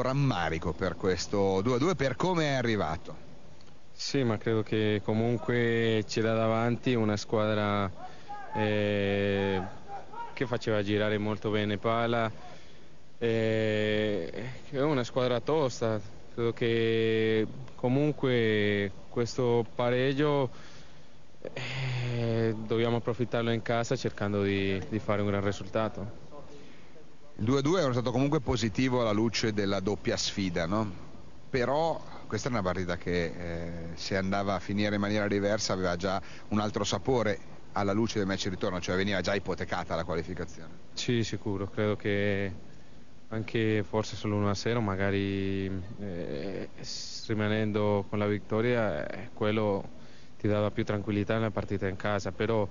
rammarico per questo 2-2, per come è arrivato. Sì, ma credo che comunque c'era davanti una squadra che faceva girare molto bene palla, è una squadra tosta. Credo che comunque questo pareggio dobbiamo approfittarlo in casa cercando di fare un gran risultato. Il 2-2 è stato comunque positivo alla luce della doppia sfida, no? Però questa è una partita che se andava a finire in maniera diversa aveva già un altro sapore alla luce del match di ritorno, cioè veniva già ipotecata la qualificazione. Sì, sicuro, credo che anche forse solo 1-0, magari rimanendo con la vittoria, quello ti dava più tranquillità nella partita in casa, però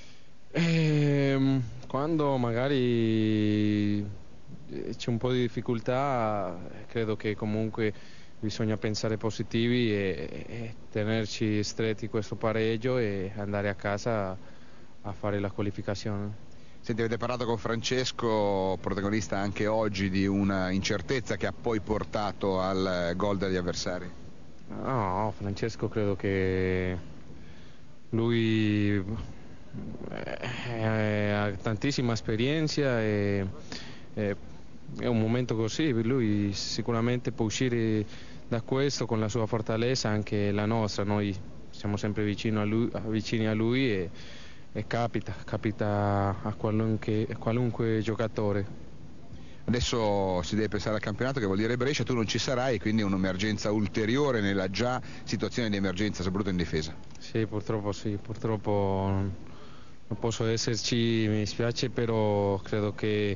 quando magari c'è un po' di difficoltà, credo che comunque bisogna pensare positivi e tenerci stretti questo pareggio e andare a casa a fare la qualificazione. Senti, avete parlato con Francesco, protagonista anche oggi di una incertezza che ha poi portato al gol degli avversari? No, Francesco credo che lui ha tantissima esperienza e è un momento così, lui sicuramente può uscire da questo con la sua fortalezza, anche la nostra, noi siamo sempre vicini a lui e capita a qualunque giocatore. Adesso si deve pensare al campionato, che vuol dire Brescia, tu non ci sarai, quindi un'emergenza ulteriore nella già situazione di emergenza, soprattutto in difesa. Sì, purtroppo non posso esserci, mi dispiace, però credo che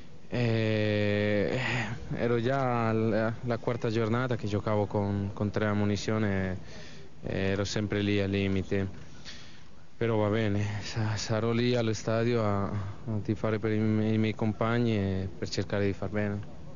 ero già la quarta giornata che giocavo con 3 ammonizioni e ero sempre lì al limite. Però va bene, sarò lì allo stadio a tifare per i miei compagni e per cercare di far bene.